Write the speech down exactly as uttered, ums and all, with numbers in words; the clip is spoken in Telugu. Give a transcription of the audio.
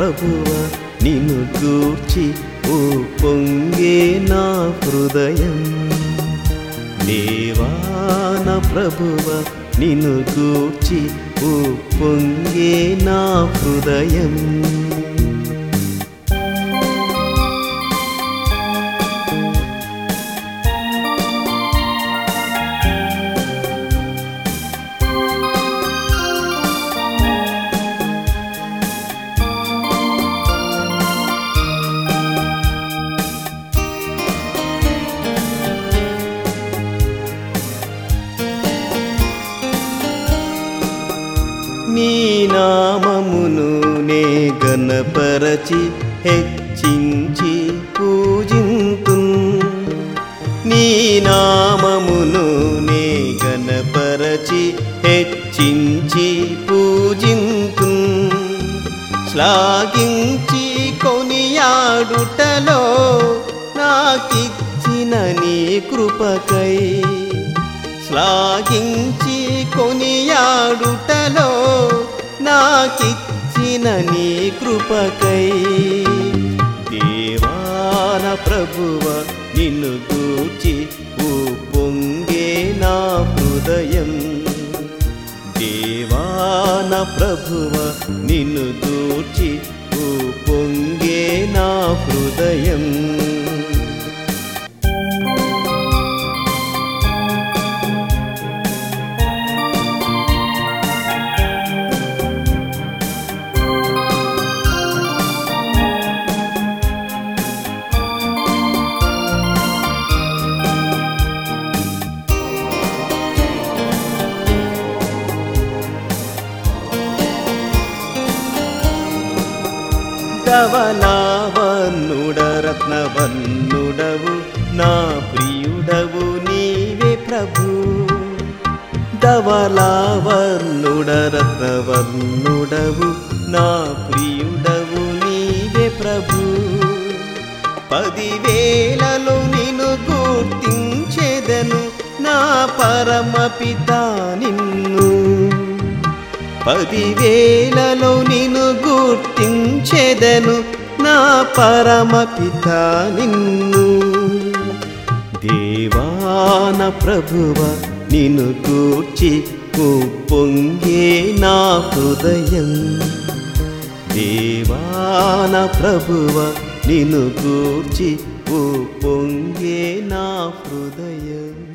ప్రభువ నిన్ను గూర్చి ఓ పొంగే నా హృదయం. దేవా నా ప్రభువ నిన్ను గూర్చి ఓ పొంగే నా హృదయం. నీ నామమును నే గణపరచి హెచ్చించి పూజింతున్. నీ నామమును నే గణపరచి హెచ్చించి పూజింతున్. శ్లాఘించి కొనియాడుటలో నాకిచ్చిన నీ కృపకై. శ్లాఘించి కొనియాడుటలో నాకిచ్చిన నీ కృపకై. దేవా నా ప్రభువ నిన్ను గూర్చి ఓ పొంగే నా హృదయం. దేవా నా ప్రభువ నిన్ను గూర్చి ఓ పొంగే నా హృదయం. ధవళవర్ణుడ రత్నవర్ణుడవు నా ప్రియుడవు నీవే ప్రభు. ధవళవర్ణుడ రత్నవర్ణుడవు నా ప్రియుడవు నీవే ప్రభు. పదివేలలో నిన్ను గుర్తించెదను నా పరమపిత నిన్ను. పదివేలలో నిన్ను గుర్తించెదను నా పరమపిత నిన్ను. దేవా నా ప్రభువ నిన్ను గూర్చి ఓ పొంగే నా హృదయం. దేవా నా ప్రభువ నిన్ను గూర్చి ఓ పొంగే నా హృదయం.